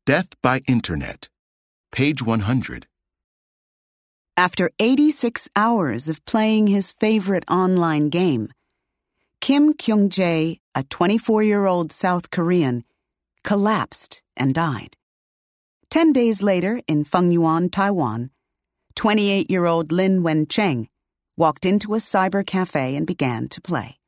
Death by Internet. Page 100. After 86 hours of playing his favorite online game, Kim Kyung-jae, a 24-year-old South Korean, collapsed and died. 10 days later, in Fengyuan, Taiwan, 28-year-old Lin Wencheng walked into a cyber cafe and began to play.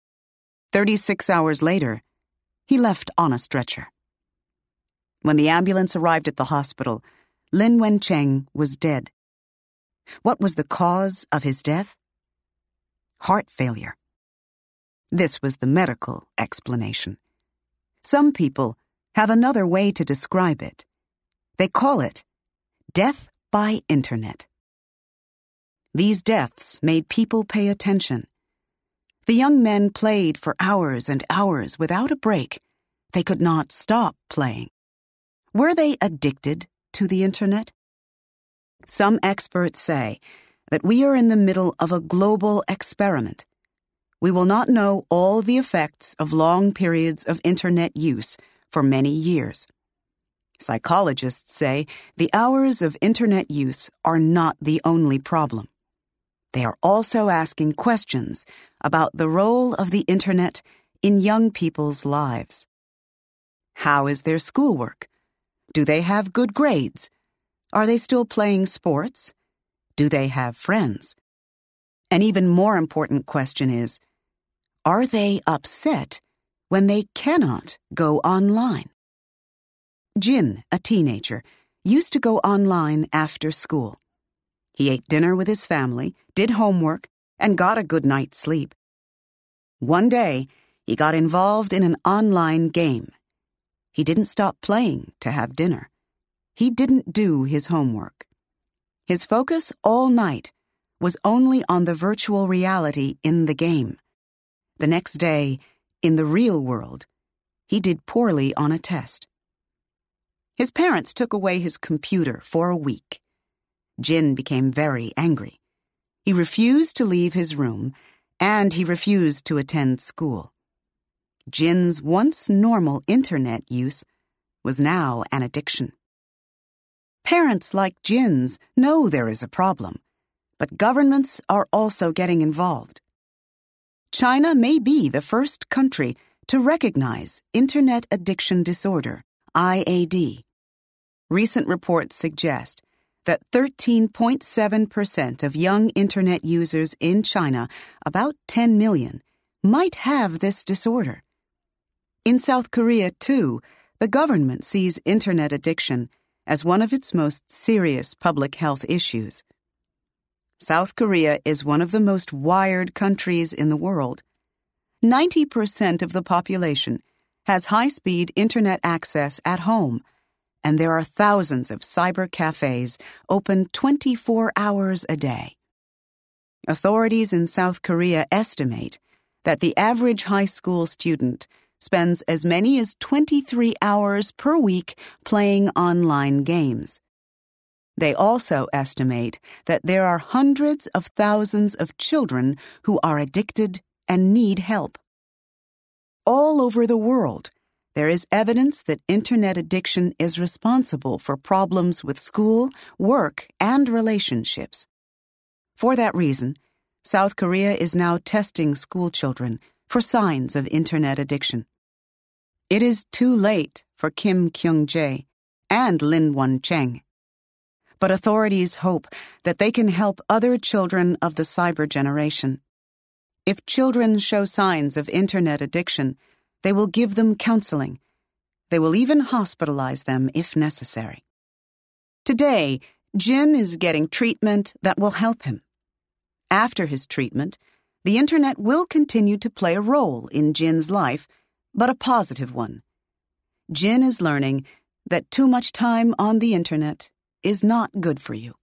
36 hours later, he left on a stretcher. When the ambulance arrived at the hospital, Lin Wencheng was dead. What was the cause of his death? Heart failure. This was the medical explanation. Some people have another way to describe it. They call it death by internet. These deaths made people pay attention. The young men played for hours and hours without a break. They could not stop playing. Were they addicted to the internet? Some experts say that we are in the middle of a global experiment. We will not know all the effects of long periods of internet use for many years. Psychologists say the hours of internet use are not the only problem. They are also asking questions about the role of the internet in young people's lives. How is their schoolwork? Do they have good grades? Are they still playing sports? Do they have friends? An even more important question is, are they upset when they cannot go online? Jin, a teenager, used to go online after school. He ate dinner with his family, did homework, and got a good night's sleep. One day, he got involved in an online game. He didn't stop playing to have dinner. He didn't do his homework. His focus all night was only on the virtual reality in the game. The next day, in the real world, he did poorly on a test. His parents took away his computer for a week. Jin became very angry. He refused to leave his room, and he refused to attend school. Jin's once normal internet use was now an addiction. Parents like Jin's know there is a problem, but governments are also getting involved. China may be the first country to recognize Internet Addiction Disorder, IAD. Recent reports suggest that 13.7% of young Internet users in China, about 10 million, might have this disorder. In South Korea, too, the government sees Internet addiction as one of its most serious public health issues. South Korea is one of the most wired countries in the world. 90% of the population has high-speed Internet access at home, and there are thousands of cyber cafes open 24 hours a day. Authorities in South Korea estimate that the average high school student spends as many as 23 hours per week playing online games. They also estimate that there are hundreds of thousands of children who are addicted and need help. All over the world, there is evidence that Internet addiction is responsible for problems with school, work, and relationships. For that reason, South Korea is now testing school children for signs of Internet addiction. It is too late for Kim Kyung-jae and Lin Wencheng. But authorities hope that they can help other children of the cyber generation. If children show signs of Internet addiction, they will give them counseling. They will even hospitalize them if necessary. Today, Jin is getting treatment that will help him. After his treatment, the Internet will continue to play a role in Jin's life, but a positive one. Jin is learning that too much time on the Internet is not good for you.